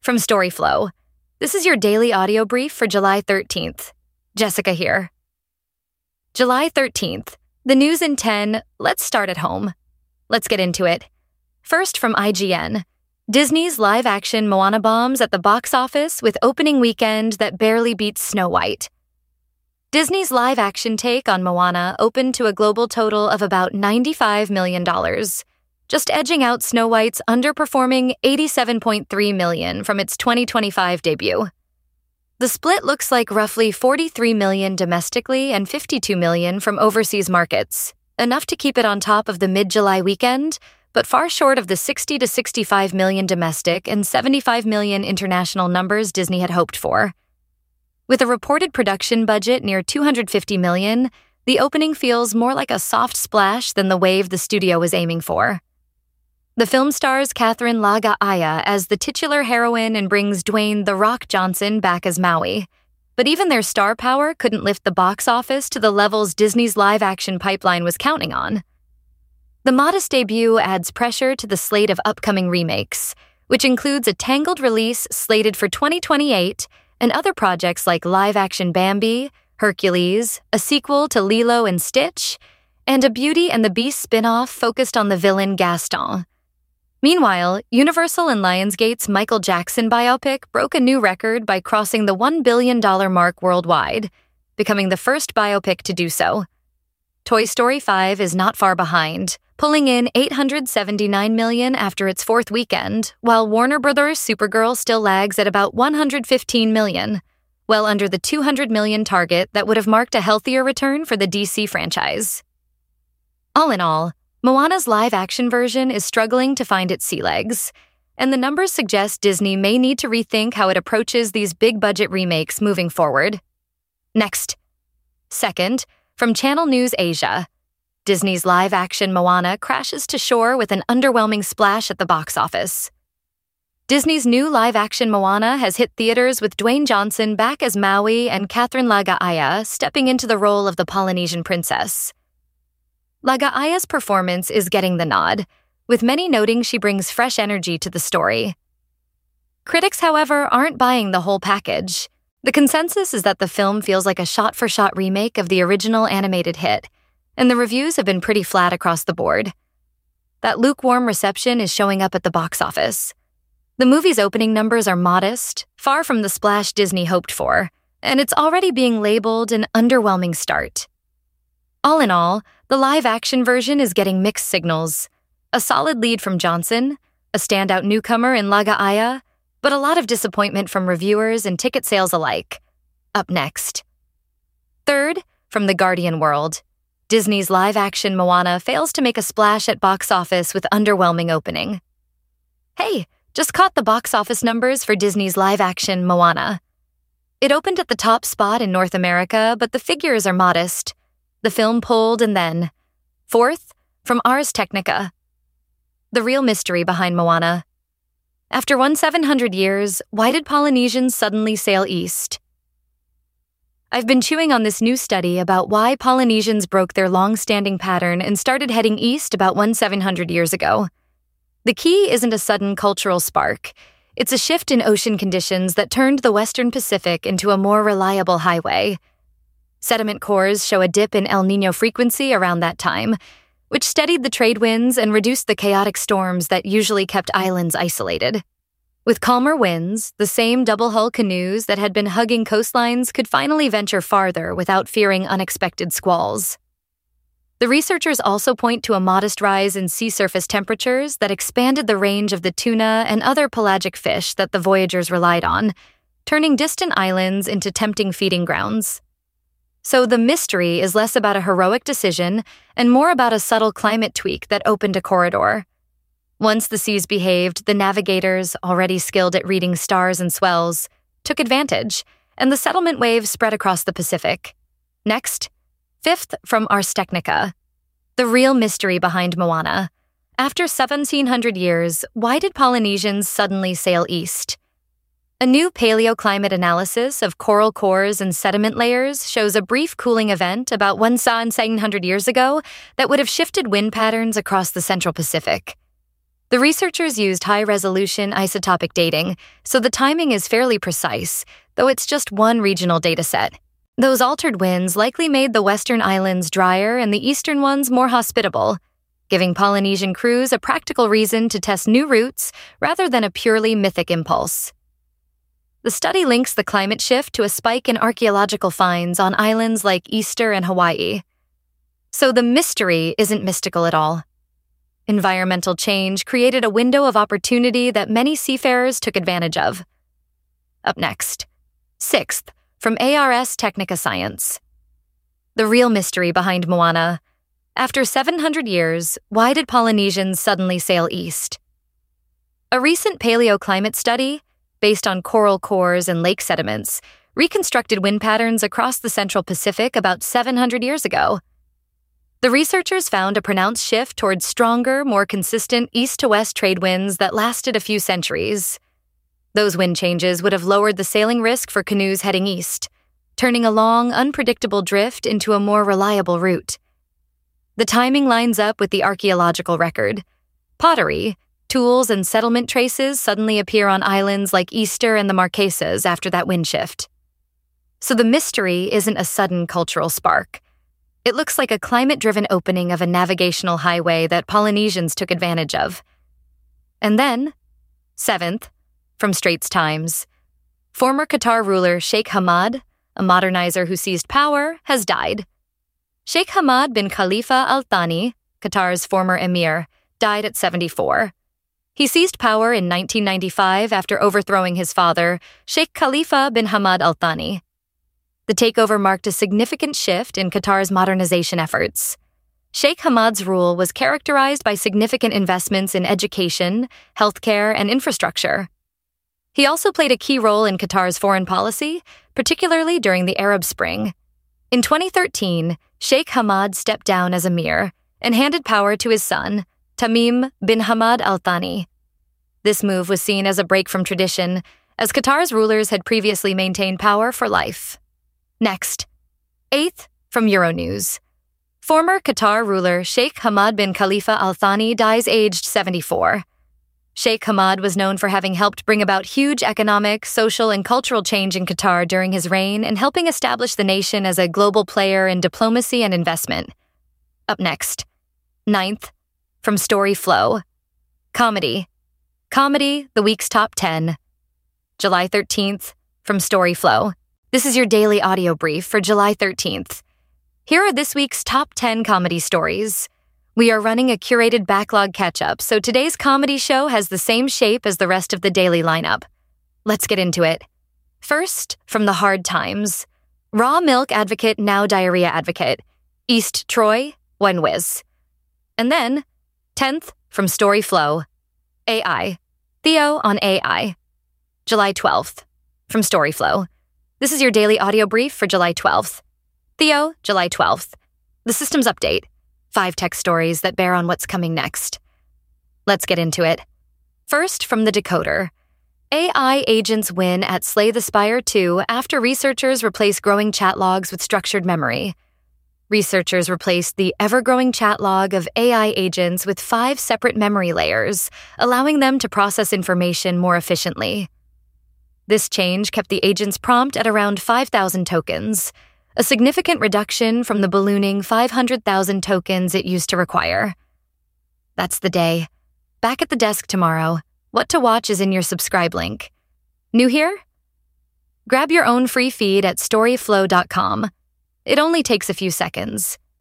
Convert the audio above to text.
From Storyflow, this is your daily audio brief for July 13th. Jessica here. July 13th, the news in 10, let's start at home. Let's get into it. First from IGN, Disney's live-action Moana bombs at the box office with opening weekend that barely beats Snow White. Disney's live-action take on Moana opened to a global total of about $95 million, just edging out Snow White's underperforming $87.3 million from its 2025 debut. The split looks like roughly $43 million domestically and $52 million from overseas markets, enough to keep it on top of the mid-July weekend, but far short of the $60 to $65 million domestic and $75 million international numbers Disney had hoped for. With a reported production budget near $250 million, the opening feels more like a soft splash than the wave the studio was aiming for. The film stars Catherine Laga'aya as the titular heroine and brings Dwayne "The Rock" Johnson back as Maui. But even their star power couldn't lift the box office to the levels Disney's live-action pipeline was counting on. The modest debut adds pressure to the slate of upcoming remakes, which includes a Tangled release slated for 2028 and other projects like live-action Bambi, Hercules, a sequel to Lilo and Stitch, and a Beauty and the Beast spin-off focused on the villain Gaston. Meanwhile, Universal and Lionsgate's Michael Jackson biopic broke a new record by crossing the $1 billion mark worldwide, becoming the first biopic to do so. Toy Story 5 is not far behind, pulling in $879 million after its fourth weekend, while Warner Bros. Supergirl still lags at about $115 million, well under the $200 million target that would have marked a healthier return for the DC franchise. All in all, Moana's live-action version is struggling to find its sea legs, and the numbers suggest Disney may need to rethink how it approaches these big-budget remakes moving forward. Next. Second, from Channel News Asia, Disney's live-action Moana crashes to shore with an underwhelming splash at the box office. Disney's new live-action Moana has hit theaters with Dwayne Johnson back as Maui and Catherine Laga'aya stepping into the role of the Polynesian princess. Laga'aya's performance is getting the nod, with many noting she brings fresh energy to the story. Critics, however, aren't buying the whole package. The consensus is that the film feels like a shot-for-shot remake of the original animated hit, and the reviews have been pretty flat across the board. That lukewarm reception is showing up at the box office. The movie's opening numbers are modest, far from the splash Disney hoped for, and it's already being labeled an underwhelming start. All in all, the live-action version is getting mixed signals. A solid lead from Johnson, a standout newcomer in Laga'aya, but a lot of disappointment from reviewers and ticket sales alike. Up next. Third, from The Guardian World, Disney's live-action Moana fails to make a splash at box office with underwhelming opening. Hey, just caught the box office numbers for Disney's live-action Moana. It opened at the top spot in North America, but the figures are modest. The film pulled and then. Fourth, from Ars Technica. The real mystery behind Moana. After 1,700 years, why did Polynesians suddenly sail east? I've been chewing on this new study about why Polynesians broke their long-standing pattern and started heading east about 1,700 years ago. The key isn't a sudden cultural spark. It's a shift in ocean conditions that turned the Western Pacific into a more reliable highway. Sediment cores show a dip in El Niño frequency around that time, which steadied the trade winds and reduced the chaotic storms that usually kept islands isolated. With calmer winds, the same double-hull canoes that had been hugging coastlines could finally venture farther without fearing unexpected squalls. The researchers also point to a modest rise in sea surface temperatures that expanded the range of the tuna and other pelagic fish that the voyagers relied on, turning distant islands into tempting feeding grounds. So the mystery is less about a heroic decision and more about a subtle climate tweak that opened a corridor. Once the seas behaved, the navigators, already skilled at reading stars and swells, took advantage, and the settlement wave spread across the Pacific. Next, fifth from Ars Technica. The real mystery behind Moana. After 1,700 years, why did Polynesians suddenly sail east? A new paleoclimate analysis of coral cores and sediment layers shows a brief cooling event about 1,700 years ago that would have shifted wind patterns across the Central Pacific. The researchers used high-resolution isotopic dating, so the timing is fairly precise, though it's just one regional dataset. Those altered winds likely made the western islands drier and the eastern ones more hospitable, giving Polynesian crews a practical reason to test new routes rather than a purely mythic impulse. The study links the climate shift to a spike in archaeological finds on islands like Easter and Hawaii. So the mystery isn't mystical at all. Environmental change created a window of opportunity that many seafarers took advantage of. Up next, 6th, from ARS Technica Science. The real mystery behind Moana. After 700 years, why did Polynesians suddenly sail east? A recent paleoclimate study, based on coral cores and lake sediments, reconstructed wind patterns across the Central Pacific about 700 years ago. The researchers found a pronounced shift towards stronger, more consistent east-to-west trade winds that lasted a few centuries. Those wind changes would have lowered the sailing risk for canoes heading east, turning a long, unpredictable drift into a more reliable route. The timing lines up with the archaeological record. Pottery, tools, and settlement traces suddenly appear on islands like Easter and the Marquesas after that wind shift. So the mystery isn't a sudden cultural spark. It looks like a climate-driven opening of a navigational highway that Polynesians took advantage of. And then, 7th, from Straits Times, former Qatar ruler Sheikh Hamad, a modernizer who seized power, has died. Sheikh Hamad bin Khalifa Al Thani, Qatar's former emir, died at 74. He seized power in 1995 after overthrowing his father, Sheikh Khalifa bin Hamad Al Thani. The takeover marked a significant shift in Qatar's modernization efforts. Sheikh Hamad's rule was characterized by significant investments in education, healthcare, and infrastructure. He also played a key role in Qatar's foreign policy, particularly during the Arab Spring. In 2013, Sheikh Hamad stepped down as emir and handed power to his son, Tamim bin Hamad Al Thani. This move was seen as a break from tradition, as Qatar's rulers had previously maintained power for life. Next, 8th, from Euronews. Former Qatar ruler Sheikh Hamad bin Khalifa Al Thani dies aged 74. Sheikh Hamad was known for having helped bring about huge economic, social, and cultural change in Qatar during his reign and helping establish the nation as a global player in diplomacy and investment. Up next, 9th, from Storyflow. Comedy, the week's top 10. July 13th, from Storyflow. This is your daily audio brief for July 13th. Here are this week's top 10 comedy stories. We are running a curated backlog catch-up, so today's comedy show has the same shape as the rest of the daily lineup. Let's get into it. First, from the hard times. Raw milk advocate, now diarrhea advocate. East Troy, one whiz. And then, 10th, from Storyflow. AI. Theo on AI. July 12th, from Storyflow. This is your daily audio brief for July 12th. Theo, July 12th. The systems update. 5 tech stories that bear on what's coming next. Let's get into it. First, from the Decoder. AI agents win at Slay the Spire 2 after researchers replace growing chat logs with structured memory. Researchers replaced the ever-growing chat log of AI agents with 5 separate memory layers, allowing them to process information more efficiently. This change kept the agent's prompt at around 5,000 tokens, a significant reduction from the ballooning 500,000 tokens it used to require. That's the day. Back at the desk tomorrow. What to watch is in your subscribe link. New here? Grab your own free feed at storyflow.com. It only takes a few seconds.